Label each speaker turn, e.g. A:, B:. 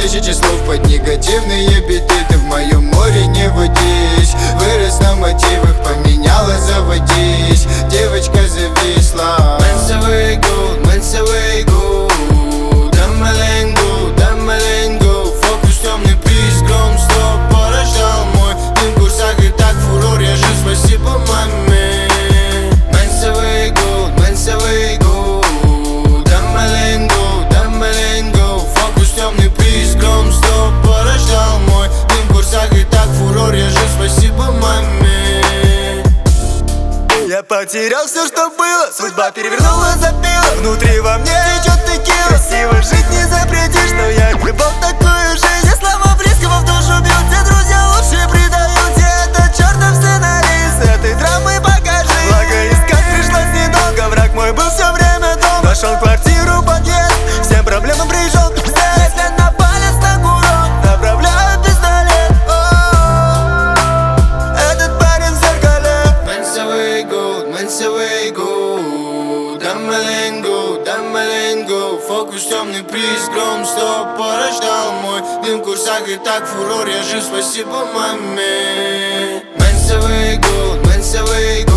A: Тысячи слов под негативные биты. Ты в моем море не водись. Вырос на мотивах, поменяла заводись. Девочка зависла. Мансовый гуд, мансовый гуд. Дамаленгу, фокус темный приз. Гром стоп порождал мой дым в курсах. И так фурор, я жив, спасибо маме. Мансовый гуд, мансовый гуд. Дамаленгу, фокус темный приз. Гром стоп порождал мой дым в курсах. И так фурор, я жив, спасибо маме.
B: Я потерял все, что было, судьба перевернула, забила. Внутри во мне течет текила. Красиво жить не запретишь, но я любовь такую жизнь. Все слова близкого в душу бьют, все друзья лучше предают. Все это чертов сценарист, этой драмы покажи. Благо искать пришлось недолго, враг мой был все время дома. Нашел квартиру, подъезд, всем проблемам пришел к пизде. Если на палец на курок, направляю пистолет. Этот парень в зеркале.
A: Мансовый гуд, дамаленгу, фокус темный приз. Гром стоп порождал мой дым в курсах. И так фурор, я жив, спасибо маме. Мансовый гуд,